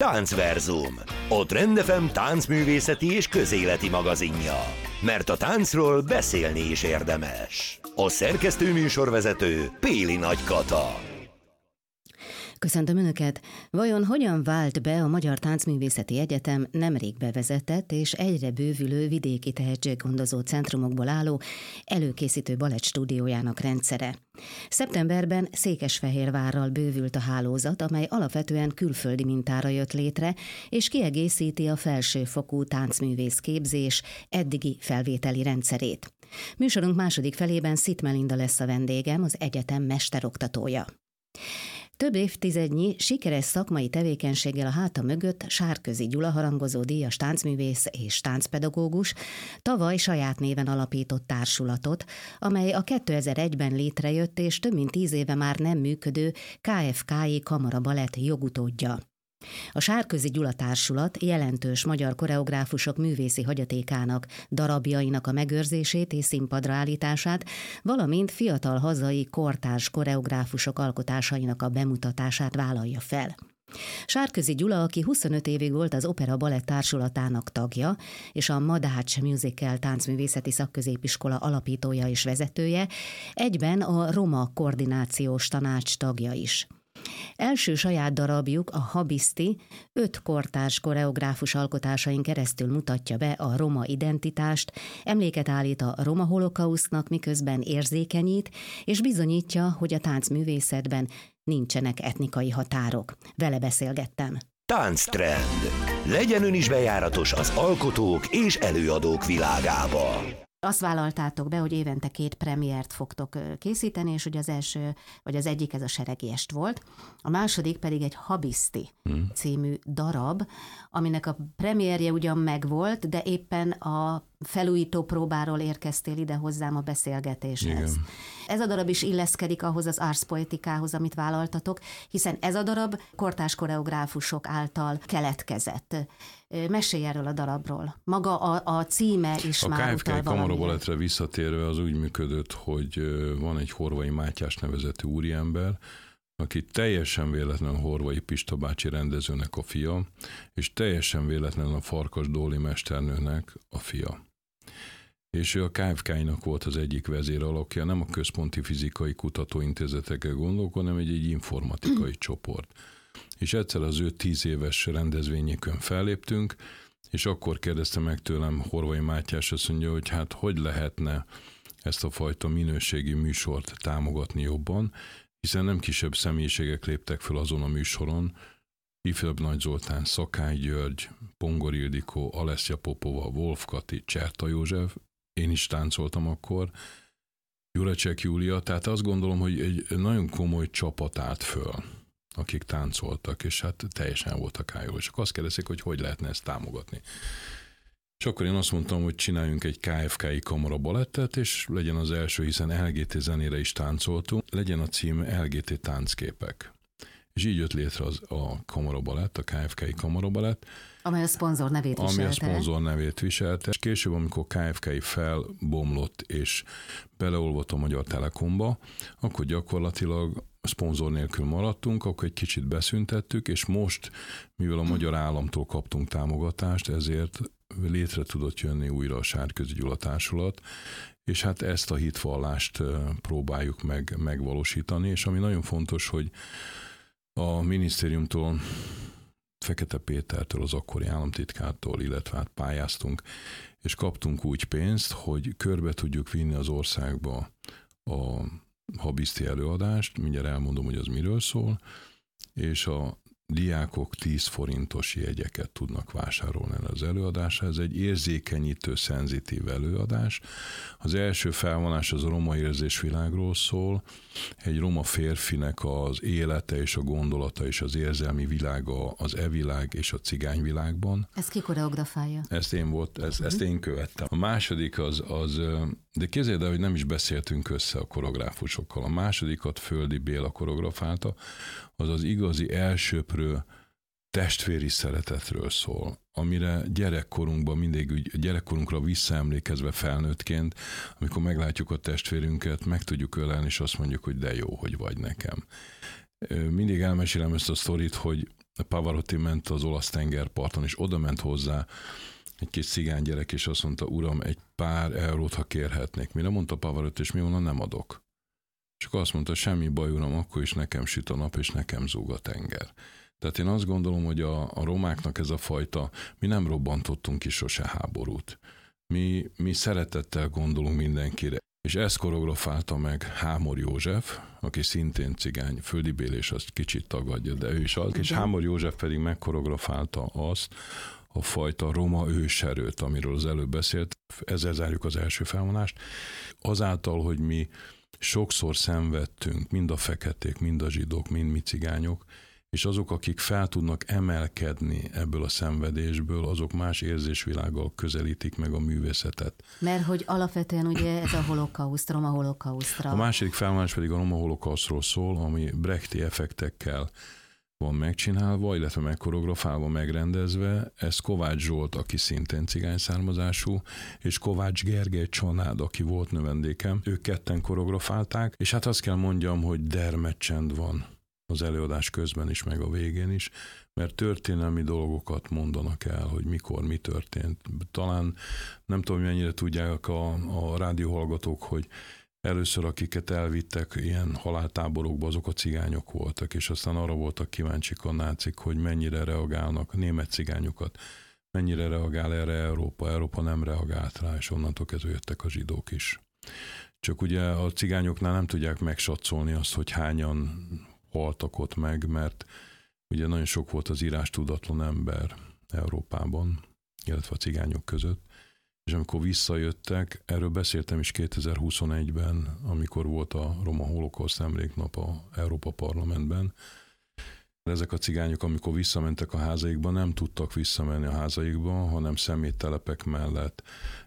Táncverzum, a Trend FM táncművészeti és közéleti magazinja. Mert a táncról beszélni is érdemes. A szerkesztő műsorvezető Péli Nagy Kata. Köszöntöm Önöket! Vajon hogyan vált be a Magyar Táncművészeti Egyetem nemrég bevezetett és egyre bővülő vidéki tehetséggondozó centrumokból álló előkészítő balettstúdiójának rendszere? Szeptemberben Székesfehérvárral bővült a hálózat, amely alapvetően külföldi mintára jött létre, és kiegészíti a felsőfokú táncművészképzés eddigi felvételi rendszerét. Műsorunk második felében Szit Melinda lesz a vendégem, az egyetem mesteroktatója. Több évtizednyi sikeres szakmai tevékenységgel a háta mögött Sárközi Gyula harangozó díjas táncművész és táncpedagógus tavaly saját néven alapított társulatot, amely a 2001-ben létrejött és több mint 10 éve már nem működő KFKI Kamara Balett jogutódja. A Sárközi Gyula társulat jelentős magyar koreográfusok művészi hagyatékának, darabjainak a megőrzését és színpadra állítását, valamint fiatal hazai kortárs koreográfusok alkotásainak a bemutatását vállalja fel. Sárközi Gyula, aki 25 évig volt az Opera Balett társulatának tagja, és a Madács Musical táncművészeti szakközépiskola alapítója és vezetője, egyben a Roma koordinációs tanács tagja is. Első saját darabjuk, a Habiszti, 5 kortárs koreográfus alkotásain keresztül mutatja be a roma identitást, emléket állít a roma holokausztnak, miközben érzékenyít, és bizonyítja, hogy a táncművészetben nincsenek etnikai határok. Vele beszélgettem. Tánctrend. Legyen ön is bejáratos az alkotók és előadók világába. Azt vállaltátok be, hogy évente 2 premiért fogtok készíteni, és ugye az első, vagy az egyik ez a Seregélyest volt, a második pedig egy Habiszti című darab, aminek a premierje ugyan megvolt, de éppen a felújító próbáról érkeztél ide hozzám a beszélgetéshez. Igen. Ez a darab is illeszkedik ahhoz az ars poetikához, amit vállaltatok, hiszen ez a darab kortárs koreográfusok által keletkezett. Mesélj erről a darabról. Maga a címe is már utal valamire. A KFKI Kamara Balettre visszatérve az úgy működött, hogy van egy Horvai Mátyás nevezetű úriember, aki teljesen véletlenül Horvai Pista bácsi rendezőnek a fia, és teljesen véletlenül a Farkas Dóli mesternőnek a fia. És ő a KFKI-nak volt az egyik vezéralakja, nem a Központi Fizikai Kutatóintézetekkel gondolok, hanem egy informatikai csoport. És egyszer az ő 10 éves rendezvényükön felléptünk, és akkor kérdezte meg tőlem Horvai Mátyás, azt mondja, hogy hát hogy lehetne ezt a fajta minőségi műsort támogatni jobban, hiszen nem kisebb személyiségek léptek fel azon a műsoron, Ifjabb Nagy Zoltán, Szakály György, Pongor Ildikó, Alessia Popova, Wolf Kati, Cserta József, én is táncoltam akkor, Juracek Júlia, tehát azt gondolom, hogy egy nagyon komoly csapat állt föl, akik táncoltak, és hát teljesen voltak ájól, és akkor azt kérdezik, hogy lehetne ezt támogatni. És akkor én azt mondtam, hogy csináljunk egy KFKI Kamara Balettet, és legyen az első, hiszen LGT zenére is táncoltunk, legyen a cím LGT táncképek. És így jött létre a Kamara Balett, a KFKI Kamara Balett, amely a szponzor nevét viselte. Ami a szponzor nevét viselte. És később, amikor KFKI felbomlott és beleolvott a Magyar Telekomba, akkor gyakorlatilag szponzor nélkül maradtunk, akkor egy kicsit beszüntettük, és most, mivel a magyar államtól kaptunk támogatást, ezért létre tudott jönni újra a Sárközi Gyula társulat, és hát ezt a hitvallást próbáljuk megvalósítani, és ami nagyon fontos, hogy a minisztériumtól, Fekete Pétertől, az akkori államtitkártól, illetve hát pályáztunk, és kaptunk úgy pénzt, hogy körbe tudjuk vinni az országba a Habiszti előadást, mindjárt elmondom, hogy az miről szól, és a diákok 10 forintos jegyeket tudnak vásárolni az előadásra. Ez egy érzékenyítő, szenzitív előadás. Az első felvonás az a roma érzésvilágról szól, egy roma férfinek az élete és a gondolata és az érzelmi világa az e-világ és a cigányvilágban. Ez ki koreografálja? Ezt én követtem. A második de képzeld el, hogy nem is beszéltünk össze a koreográfusokkal. A másodikat Földi Béla koreografálta, az az igazi elsöprő testvéri szeretetről szól, amire gyerekkorunkban mindig gyerekkorunkra visszaemlékezve felnőttként, amikor meglátjuk a testvérünket, meg tudjuk ölelni, és azt mondjuk, hogy de jó, hogy vagy nekem. Mindig elmesélem ezt a sztorit, hogy Pavarotti ment az olasz tengerparton, és oda ment hozzá egy kis cigánygyerek, és azt mondta, uram, egy pár eurót, ha kérhetnék. Mire mondta Pavarotti, és mi volna, nem adok. Csak azt mondta, semmi baj, uram, akkor is nekem süt a nap, és nekem zúg a tenger. Tehát én azt gondolom, hogy a romáknak ez a fajta, mi nem robbantottunk ki sose háborút. Mi szeretettel gondolunk mindenkire. És ezt koreografálta meg Hámor József, aki szintén cigány, földibélés azt kicsit tagadja, de ő is az. És Hámor József pedig megkoreografálta azt a fajta roma őserőt, amiről az előbb beszélt. Ezzel zárjuk az első felvonást. Azáltal, hogy mi sokszor szenvedtünk, mind a feketék, mind a zsidók, mind mi cigányok, és azok, akik fel tudnak emelkedni ebből a szenvedésből, azok más érzésvilággal közelítik meg a művészetet. Mert hogy alapvetően ugye ez a holokauszt, roma holokausztra. A második felvonás pedig a roma holokausztról szól, ami brechti effektekkel van megcsinálva, illetve megkoreografálva, megrendezve. Ez Kovács Zsolt, aki szintén cigány származású, és Kovács Gergely Csanád, aki volt növendékem. Ők ketten koreografálták, és hát azt kell mondjam, hogy dermedcsend van az előadás közben is, meg a végén is, mert történelmi dolgokat mondanak el, hogy mikor, mi történt. Talán nem tudom, mennyire tudják a rádióhallgatók, hogy először, akiket elvittek ilyen haláltáborokba, azok a cigányok voltak, és aztán arra voltak kíváncsiak a nácik, hogy mennyire reagálnak a német cigányokat, mennyire reagál erre Európa nem reagált rá, és onnantól kezdve jöttek a zsidók is. Csak ugye a cigányoknál nem tudják megsatszolni azt, hogy hányan haltak ott meg, mert ugye nagyon sok volt az írástudatlan ember Európában, illetve a cigányok között, és amikor visszajöttek, erről beszéltem is 2021-ben, amikor volt a Roma Holokauszt emléknap a Európa Parlamentben. Ezek a cigányok, amikor visszamentek a házaikba, nem tudtak visszamenni a házaikba, hanem szeméttelepek mellett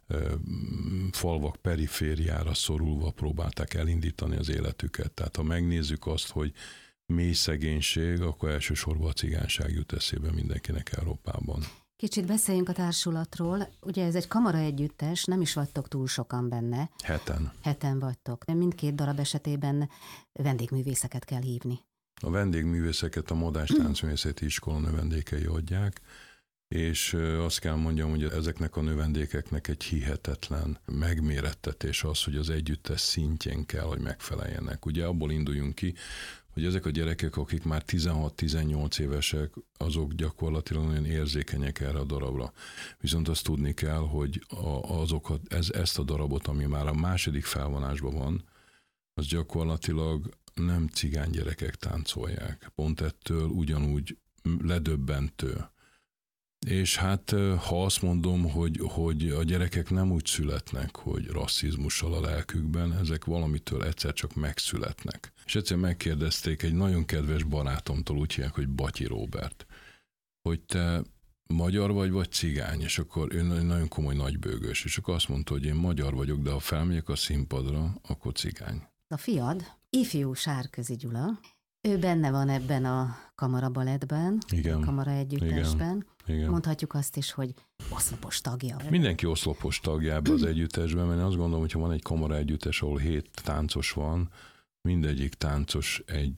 falvak perifériára szorulva próbálták elindítani az életüket. Tehát ha megnézzük azt, hogy mély szegénység, akkor elsősorban a cigányság jut eszébe mindenkinek Európában. Kicsit beszéljünk a társulatról. Ugye ez egy kamara együttes, nem is vagytok túl sokan benne. Heten vagytok. De mindkét darab esetében vendégművészeket kell hívni. A vendégművészeket a Modács Táncművészeti Iskola növendékei adják, és azt kell mondjam, hogy ezeknek a növendékeknek egy hihetetlen megmérettetés az, hogy az együttes szintjén kell, hogy megfeleljenek. Ugye abból induljunk ki, hogy ezek a gyerekek, akik már 16-18 évesek, azok gyakorlatilag nagyon érzékenyek erre a darabra. Viszont azt tudni kell, hogy ezt a darabot, ami már a második felvonásban van, az gyakorlatilag nem cigány gyerekek táncolják. Pont ettől ugyanúgy ledöbbentő. És hát ha azt mondom, hogy a gyerekek nem úgy születnek, hogy rasszizmussal a lelkükben, ezek valamitől egyszer csak megszületnek. És egyszer megkérdezték egy nagyon kedves barátomtól, úgy hívják, hogy Batyi Róbert, hogy te magyar vagy cigány, és akkor ő nagyon komoly nagybőgős, és akkor azt mondta, hogy én magyar vagyok, de ha felmegyek a színpadra, akkor cigány. A fiad, ifjú Sárközi Gyula, ő benne van ebben a kamarabalettben, a kamara együttesben. Igen. Mondhatjuk azt is, hogy oszlopos tagja. Mindenki oszlopos tagja ebbe az együttesben, mert én azt gondolom, hogy ha van egy kamara együttes, ahol 7 táncos van, mindegyik táncos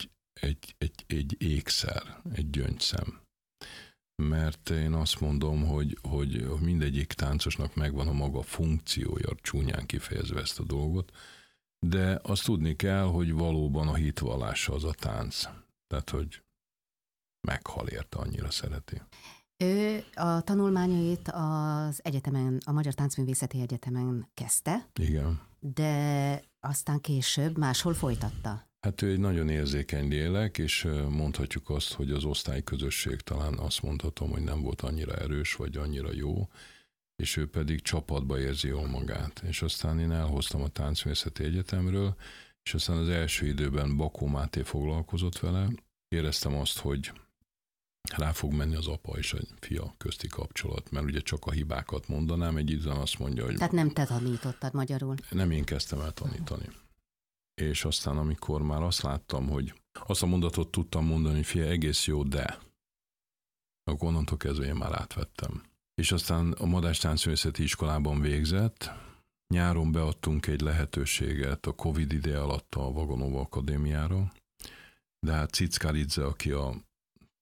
egy ékszer, egy gyöngyszem. Mert én azt mondom, hogy mindegyik táncosnak megvan a maga funkciója, csúnyán kifejezve ezt a dolgot, de azt tudni kell, hogy valóban a hitvallása az a tánc. Tehát, hogy meghal érte, annyira szereti. Ő a tanulmányait az egyetemen, a Magyar Táncművészeti Egyetemen kezdte. Igen. De aztán később máshol folytatta. Hát ő egy nagyon érzékeny lélek, és mondhatjuk azt, hogy az osztályközösség talán azt mondhatom, hogy nem volt annyira erős, vagy annyira jó, és ő pedig csapatba érzi jól magát. És aztán én elhoztam a Táncművészeti Egyetemről, és aztán az első időben Bakó Máté foglalkozott vele. Éreztem azt, hogy rá fog menni az apa és a fia közti kapcsolat, mert ugye csak a hibákat mondanám, egy időben azt mondja, hogy... Tehát nem te tanítottad magyarul? Nem én kezdtem el tanítani. És aztán, amikor már azt láttam, hogy azt a mondatot tudtam mondani, hogy fia, egész jó, de akkor onnantól kezdve én már átvettem. És aztán a Modács Táncművészeti Iskolában végzett, nyáron beadtunk egy lehetőséget a Covid ide alatt a Vagonova Akadémiára, de hát Cickalidze, aki a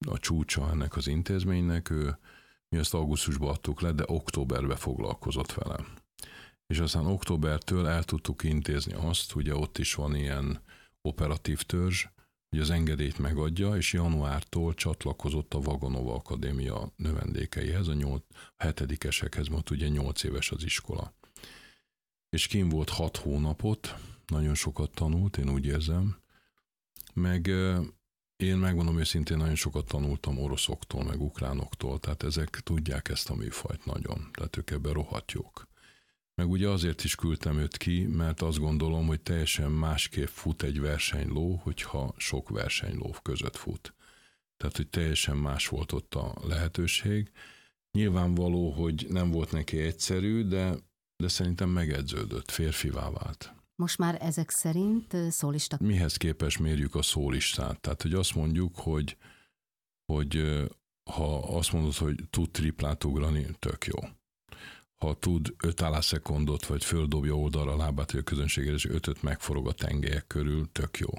a csúcsa ennek az intézménynek, mi ezt augusztusban adtuk le, de októberben foglalkozott vele. És aztán októbertől el tudtuk intézni azt, ugye ott is van ilyen operatív törzs, hogy az engedélyt megadja, és januártól csatlakozott a Vagonova Akadémia növendékeihez, a 7-esekhez, mert ugye 8 éves az iskola. És kim volt 6 hónapot, nagyon sokat tanult, én úgy érzem, meg én megmondom őszintén, nagyon sokat tanultam oroszoktól, meg ukránoktól, tehát ezek tudják ezt a műfajt nagyon, tehát ők ebben rohadt jók. Meg ugye azért is küldtem őt ki, mert azt gondolom, hogy teljesen másképp fut egy versenyló, hogyha sok versenyló között fut. Tehát, hogy teljesen más volt ott a lehetőség. Nyilvánvaló, hogy nem volt neki egyszerű, de szerintem megedződött, férfivá vált. Most már ezek szerint szólista? Mihez képest mérjük a szólistát? Tehát, hogy azt mondjuk, hogy ha azt mondod, hogy tud triplát ugrani, tök jó. Ha tud 5 állásszekundot, vagy földobja oldalra a lábát, hogy a közönségére, és 5-öt megforog a tengelyek körül, tök jó.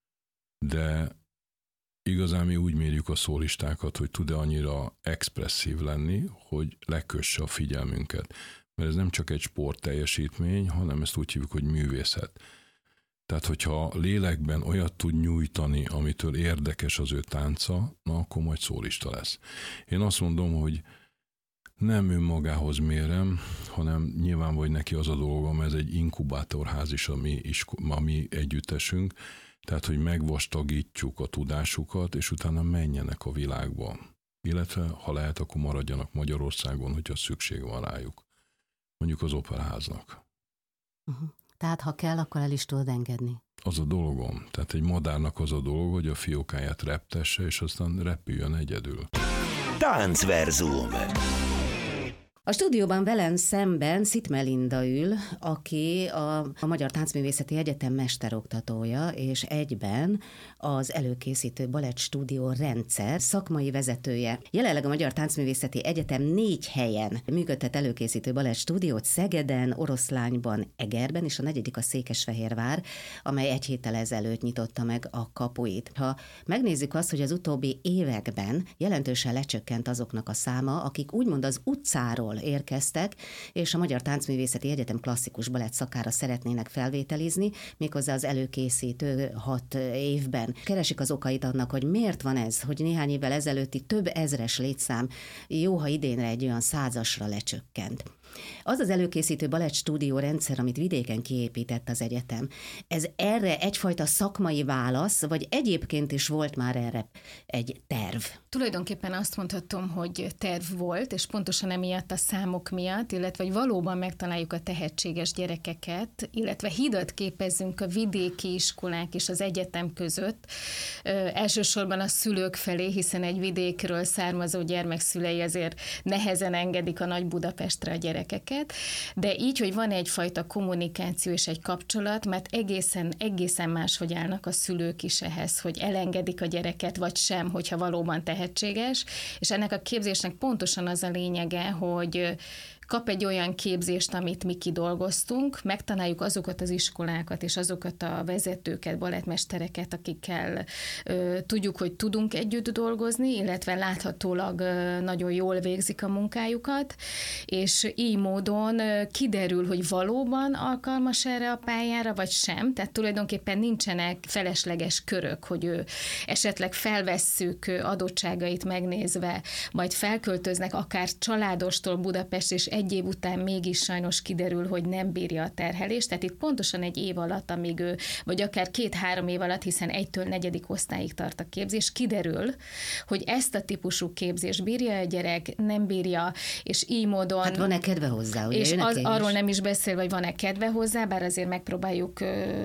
De igazán mi úgy mérjük a szólistákat, hogy tud-e annyira expresszív lenni, hogy lekösse a figyelmünket. Mert ez nem csak egy sportteljesítmény, hanem ezt úgy hívjuk, hogy művészet. Tehát, hogyha lélekben olyat tud nyújtani, amitől érdekes az ő tánca, na akkor majd szólista lesz. Én azt mondom, hogy nem önmagához mérem, hanem nyilván vagy neki az a dolgom, ez egy inkubátorház is a mi együttesünk, tehát, hogy megvastagítjuk a tudásukat, és utána menjenek a világba. Illetve, ha lehet, akkor maradjanak Magyarországon, hogyha szükség van rájuk. Mondjuk az operaháznak. Tehát, ha kell, akkor el is tudod engedni. Az a dolgom. Tehát egy madárnak az a dolog, hogy a fiókáját reptesse, és aztán repüljön egyedül. Táncverzum. A stúdióban velem szemben Szit Melinda ül, aki a Magyar Táncművészeti Egyetem mesteroktatója, és egyben az előkészítő balettstúdió rendszer szakmai vezetője. Jelenleg a Magyar Táncművészeti Egyetem 4 helyen működtet előkészítő balettstúdiót, Szegeden, Oroszlányban, Egerben, és a 4. a Székesfehérvár, amely 1 héttel ezelőtt nyitotta meg a kapuit. Ha megnézzük azt, hogy az utóbbi években jelentősen lecsökkent azoknak a száma, akik úgymond az utcáról érkeztek, és a Magyar Táncművészeti Egyetem klasszikus balett szakára szeretnének felvételizni, méghozzá az előkészítő 6 évben. Keresik az okait annak, hogy miért van ez, hogy néhány évvel ezelőtti több ezres létszám jó, ha idénre egy olyan 100-asra lecsökkent. Az az előkészítő balettstúdió rendszer, amit vidéken kiépített az egyetem, ez erre egyfajta szakmai válasz, vagy egyébként is volt már erre egy terv? Tulajdonképpen azt mondhatom, hogy terv volt, és pontosan emiatt a számok miatt, illetve hogy valóban megtaláljuk a tehetséges gyerekeket, illetve hidat képezzünk a vidéki iskolák és az egyetem között, elsősorban a szülők felé, hiszen egy vidékről származó gyermek szülei azért nehezen engedik a Nagy Budapestre a gyerekeket, de így, hogy van egyfajta kommunikáció és egy kapcsolat, mert egészen máshogy állnak a szülők is ehhez, hogy elengedik a gyereket, vagy sem, hogyha valóban tehetséges, és ennek a képzésnek pontosan az a lényege, hogy kap egy olyan képzést, amit mi kidolgoztunk, megtaláljuk azokat az iskolákat és azokat a vezetőket, balettmestereket, akikkel tudjuk, hogy tudunk együtt dolgozni, illetve láthatólag nagyon jól végzik a munkájukat, és így módon kiderül, hogy valóban alkalmas erre a pályára, vagy sem, tehát tulajdonképpen nincsenek felesleges körök, hogy ő esetleg felvesszük adottságait megnézve, majd felköltöznek akár családostól Budapest, és 1 év után mégis sajnos kiderül, hogy nem bírja a terhelést, tehát itt pontosan 1 év alatt, amíg ő, vagy akár 2-3 év alatt, hiszen 1-től 4. osztályig tart a képzés, kiderül, hogy ezt a típusú képzést bírja a gyerek, nem bírja, és így módon... Hát van-e kedve hozzá? Ugye és arról nem is beszél, hogy van-e kedve hozzá, bár azért megpróbáljuk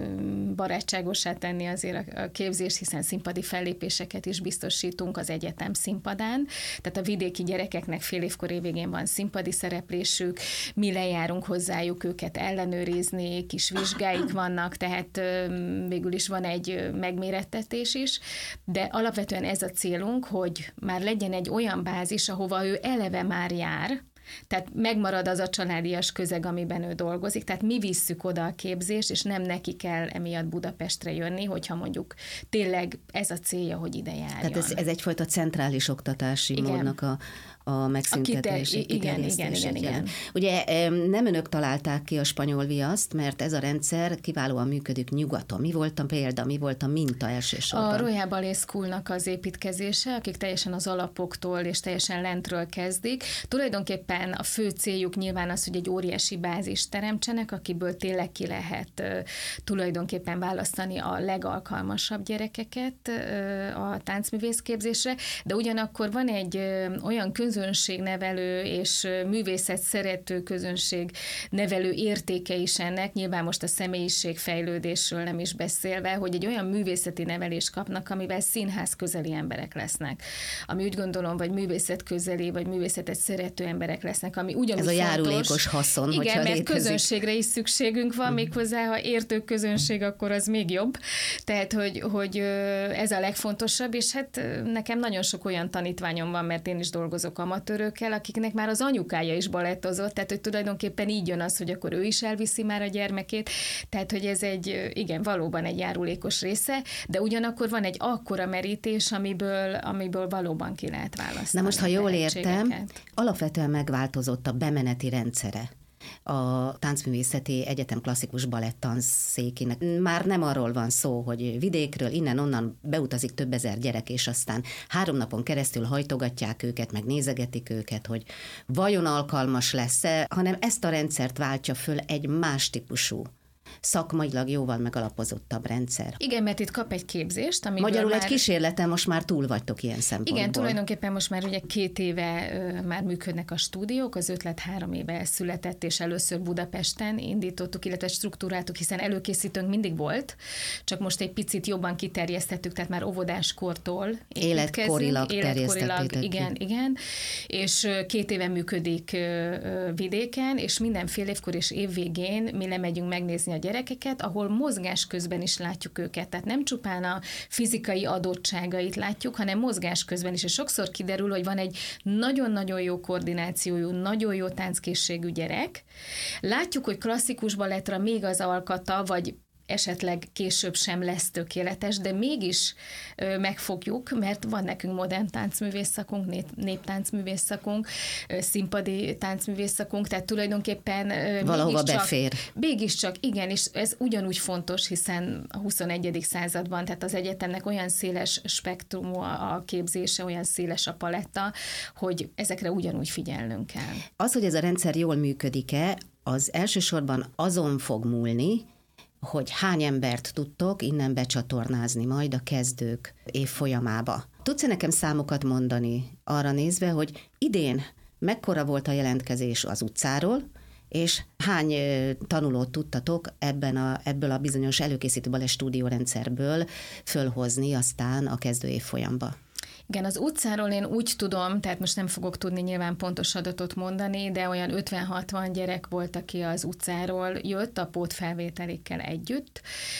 barátságosá tenni azért a képzést, hiszen színpadi fellépéseket is biztosítunk az egyetem színpadán, tehát a vidéki gyerekeknek fél évkor évvégén van színpadi szereplésük, mi lejárunk hozzájuk őket ellenőrizni, kis vizsgáik vannak, tehát végül is van egy megmérettetés is, de alapvetően ez a célunk, hogy már legyen egy olyan bázis, ahova ő eleve már jár, Tehát megmarad az a családias közeg, amiben ő dolgozik, tehát mi visszük oda a képzést, és nem neki kell emiatt Budapestre jönni, hogyha mondjuk tényleg ez a célja, hogy ide járjon. Tehát ez egyfajta centrális oktatási módnak a megszüntetés. Igen. Ugye nem önök találták ki a spanyol viaszt, mert ez a rendszer kiválóan működik nyugaton. Mi volt a példa, mi volt a minta elsősorban? A Royal Ballet Schoolnak az építkezése, akik teljesen az alapoktól és teljesen lentről kezdik. Tulajdonképpen a fő céljuk nyilván az, hogy egy óriási bázist teremtsenek, akiből tényleg ki lehet tulajdonképpen választani a legalkalmasabb gyerekeket a táncművészképzésre, de ugyanakkor van egy olyan közönségnevelő és művészet szerető közönségnevelő értéke is ennek, nyilván most a személyiségfejlődésről nem is beszélve, hogy egy olyan művészeti nevelést kapnak, amivel színház közeli emberek lesznek. Ami úgy gondolom, vagy művészet közeli, vagy művészetet szerető emberek lesznek, ami ugyanúgy ez a fontos. járulékos haszon, igen, hogyha mert létezik. Közönségre is szükségünk van, méghozzá, ha értő közönség, akkor az még jobb. Tehát, hogy ez a legfontosabb, és hát nekem nagyon sok olyan tanítványom van, mert én is dolgozok amatőrökkel, akiknek már az anyukája is balettozott, tehát hogy tulajdonképpen így jön az, hogy akkor ő is elviszi már a gyermekét, tehát hogy ez valóban egy járulékos része, de ugyanakkor van egy akkora merítés, amiből valóban ki lehet választani. Na most, ha jól értem, alapvetően megváltozott a bemeneti rendszere a Táncművészeti Egyetem klasszikus balettanszékének. Már nem arról van szó, hogy vidékről innen-onnan beutazik több ezer gyerek, és aztán 3 napon keresztül hajtogatják őket, meg nézegetik őket, hogy vajon alkalmas lesz-e, hanem ezt a rendszert váltja föl egy más típusú, szakmailag jóval megalapozottabb rendszer. Igen, mert itt kap egy képzést, amiből magyarul egy kísérleten most már túl vagytok ilyen szempontból. Igen, tulajdonképpen most már ugye 2 éve már működnek a stúdiók, az ötlet 3 éve született, és először Budapesten indítottuk, illetve struktúráltuk, hiszen előkészítőnk mindig volt, csak most egy picit jobban kiterjesztettük, tehát már óvodáskortól életkorilag terjesztettétek. Igen, és 2 éve működik vidéken, és minden fél évkor és évvégén mi lemegyünk megnézni a gyerekeket, ahol mozgás közben is látjuk őket. Tehát nem csupán a fizikai adottságait látjuk, hanem mozgás közben is. És sokszor kiderül, hogy van egy nagyon-nagyon jó koordinációjú, nagyon jó tánckészségű gyerek. Látjuk, hogy klasszikus balettra még az alkata, vagy esetleg később sem lesz tökéletes, de mégis megfogjuk, mert van nekünk modern táncművész szakunk, néptáncművész szakunk, színpadi táncművész szakunk, tehát tulajdonképpen valahova befér. Mégiscsak, igen, és ez ugyanúgy fontos, hiszen a 21. században, tehát az egyetemnek olyan széles spektrumú a képzése, olyan széles a paletta, hogy ezekre ugyanúgy figyelnünk kell. Az, hogy ez a rendszer jól működik-e, az elsősorban azon fog múlni, hogy hány embert tudtok innen becsatornázni majd a kezdők évfolyamába. Tudsz-e nekem számokat mondani arra nézve, hogy idén mekkora volt a jelentkezés az utcáról, és hány tanulót tudtatok ebből a bizonyos előkészítő balett stúdiórendszerből fölhozni aztán a kezdő évfolyamba? Igen, az utcáról én úgy tudom, tehát most nem fogok tudni nyilván pontos adatot mondani, de olyan 50-60 gyerek volt, aki az utcáról jött a pótfelvételikkel együtt.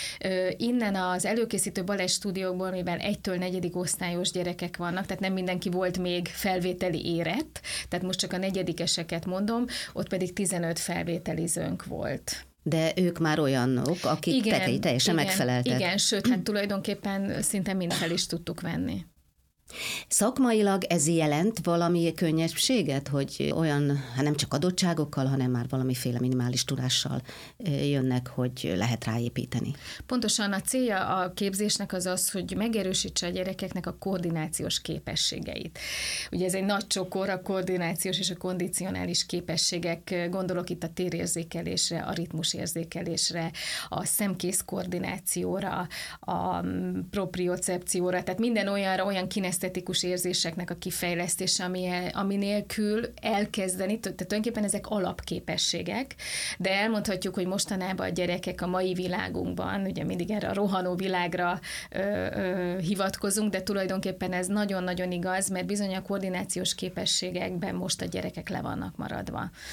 Innen az előkészítő balett stúdiókból, mivel 1-től 4. osztályos gyerekek vannak, tehát nem mindenki volt még felvételi érett, tehát most csak a 4-eseket mondom, ott pedig 15 felvételizőnk volt. De ők már olyanok, akik teljesen megfeleltek. Igen, sőt, hát tulajdonképpen szinte mind fel is tudtuk venni. Szakmailag ez jelent valami könnyebbséget, hogy olyan, hát nem csak adottságokkal, hanem már valamiféle minimális tudással jönnek, hogy lehet ráépíteni? Pontosan a célja a képzésnek az, hogy megerősítse a gyerekeknek a koordinációs képességeit. Ugye ez egy nagy csokor, a koordinációs és a kondicionális képességek, gondolok itt a térérzékelésre, a ritmusérzékelésre, a szemkész koordinációra, a propriocepcióra, tehát minden olyanra, olyan kinesztetikus érzéseknek a kifejlesztése, ami nélkül elkezdeni, tehát tulajdonképpen ezek alapképességek, de elmondhatjuk, hogy mostanában a gyerekek a mai világunkban, ugye mindig erre a rohanó világra hivatkozunk, de tulajdonképpen ez nagyon-nagyon igaz, mert bizony a koordinációs képességekben most a gyerekek le vannak maradva.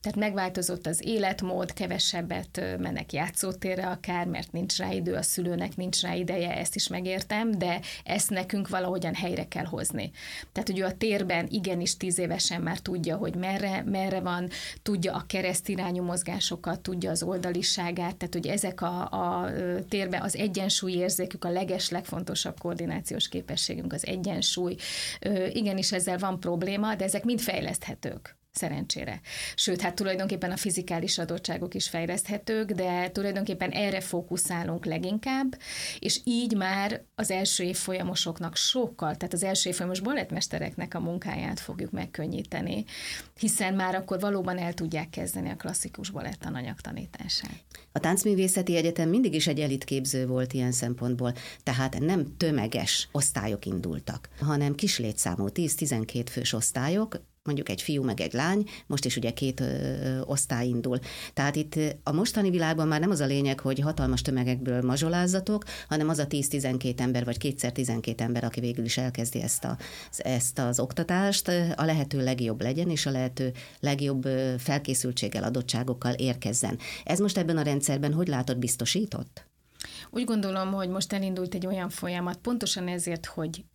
Tehát megváltozott az életmód, kevesebbet mennek játszótérre akár, mert nincs rá idő, a szülőnek nincs rá ideje, ezt is megértem, de ezt nekünk valahogyan helyre kell hozni. Tehát, hogy ő a térben igenis 10 évesen már tudja, hogy merre van, tudja a keresztirányú mozgásokat, tudja az oldaliságát, tehát, hogy ezek a térben az egyensúlyérzékük a legfontosabb koordinációs képességünk, az egyensúly. Igenis ezzel van probléma, de ezek mind fejleszthetők. Szerencsére. Sőt, hát tulajdonképpen a fizikális adottságok is fejleszthetők, de tulajdonképpen erre fókuszálunk leginkább, és így már az első évfolyamosoknak sokkal, tehát az első évfolyamos balettmestereknek a munkáját fogjuk megkönnyíteni, hiszen már akkor valóban el tudják kezdeni a klasszikus balett tananyag tanítását. A Táncművészeti Egyetem mindig is egy elitképző volt ilyen szempontból, tehát nem tömeges osztályok indultak, hanem kis létszámú 10-12 fős osztályok, mondjuk egy fiú meg egy lány, most is ugye 2 osztály indul. Tehát itt a mostani világban már nem az a lényeg, hogy hatalmas tömegekből mazsolázzatok, hanem az a 10-12 ember, vagy 2x12 ember, aki végül is elkezdi ezt az oktatást, a lehető legjobb legyen, és a lehető legjobb felkészültséggel, adottságokkal érkezzen. Ez most ebben a rendszerben hogy látod, biztosított? Úgy gondolom, hogy most elindult egy olyan folyamat, pontosan ezért,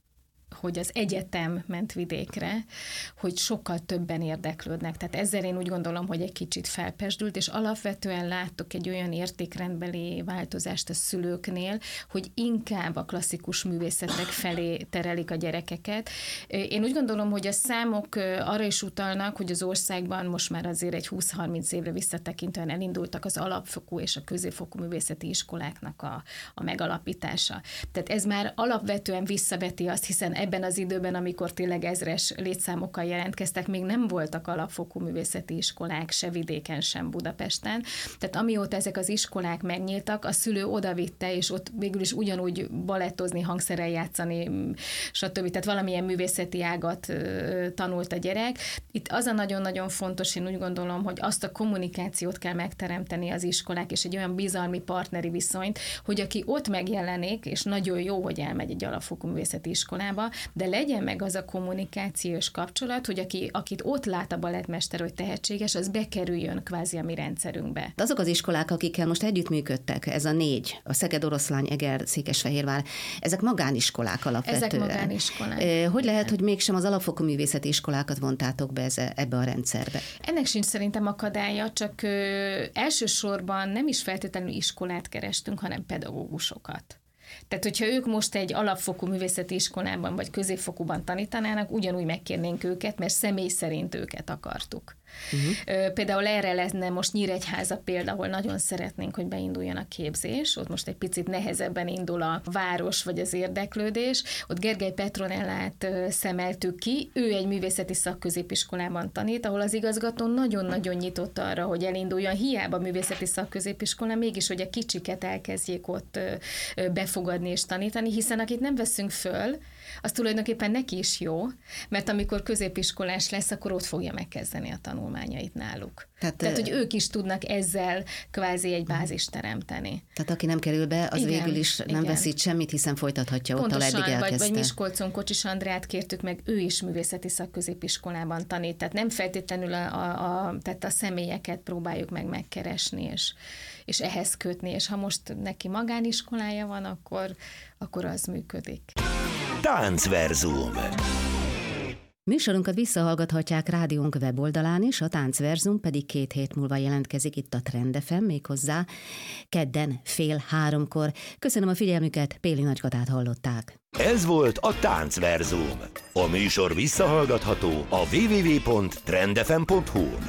hogy az egyetem ment vidékre, hogy sokkal többen érdeklődnek. Tehát ezzel én úgy gondolom, hogy egy kicsit felpesdült, és alapvetően láttok egy olyan értékrendbeli változást a szülőknél, hogy inkább a klasszikus művészetek felé terelik a gyerekeket. Én úgy gondolom, hogy a számok arra is utalnak, hogy az országban most már azért egy 20-30 évre visszatekintően elindultak az alapfokú és a középfokú művészeti iskoláknak a megalapítása. Tehát ez már alapvetően visszaveti azt, hiszen ebben az időben, amikor tényleg ezres létszámokkal jelentkeztek, még nem voltak alapfokú művészeti iskolák se vidéken, sem Budapesten. Tehát amióta ezek az iskolák megnyíltak, a szülő odavitte, és ott végül is ugyanúgy balettozni, hangszerrel játszani, stb. Tehát valamilyen művészeti ágat tanult a gyerek. Itt az a nagyon-nagyon fontos, én úgy gondolom, hogy azt a kommunikációt kell megteremteni az iskolák, és egy olyan bizalmi partneri viszonyt, hogy aki ott megjelenik, és nagyon jó, hogy elmegy egy alapfokú művészeti iskolába, de legyen meg az a kommunikációs kapcsolat, hogy akit ott lát a balettmester, hogy tehetséges, az bekerüljön kvázi a mi rendszerünkbe. Azok az iskolák, akikkel most együttműködtek, ez a 4, a Szeged, Oroszlány, Eger, Székesfehérvár, ezek magániskolák alapvetően. Ezek magániskolák. Hogy lehet, hogy mégsem az alapfokú művészeti iskolákat vontátok be ebbe a rendszerbe? Ennek sincs szerintem akadálya, csak elsősorban nem is feltétlenül iskolát kerestünk, hanem pedagógusokat. Tehát, hogyha ők most egy alapfokú művészeti iskolában vagy középfokúban tanítanának, ugyanúgy megkérnénk őket, mert személy szerint őket akartuk. Például erre lenne most Nyíregyháza példa, ahol nagyon szeretnénk, hogy beinduljon a képzés. Ott most egy picit nehezebben indul a város vagy az érdeklődés. Ott Gergely Petronellát szemeltük ki. Ő egy művészeti szakközépiskolában tanít, ahol az igazgató nagyon-nagyon nyitott arra, hogy elinduljon. Hiába művészeti szakközépiskola, mégis, hogy a kicsiket elkezdjék ott befogadni és tanítani, hiszen akit nem veszünk föl, az tulajdonképpen neki is jó, mert amikor középiskolás lesz, akkor ott fogja megkezdeni a tanulmányait náluk. Tehát, hogy ők is tudnak ezzel kvázi egy bázist teremteni. Tehát aki nem kerül be, az végül is nem veszít semmit, hiszen folytathatja ott, ahol eddig elkezdte. Vagy Miskolcon Kocsis Andrát kértük meg, ő is művészeti szakközépiskolában tanít. Tehát nem feltétlenül tehát a személyeket próbáljuk meg megkeresni, és ehhez kötni. És ha most neki magániskolája van, akkor az működik. Táncverzum. Műsorunkat visszahallgathatják rádiónk weboldalán is, a Táncverzum pedig 2 hét múlva jelentkezik itt a Trend FM, méghozzá kedden 14:30. Köszönöm a figyelmüket, Péli Nagykatát hallották. Ez volt a Táncverzum. A műsor visszahallgatható a www.trendfm.hu-n.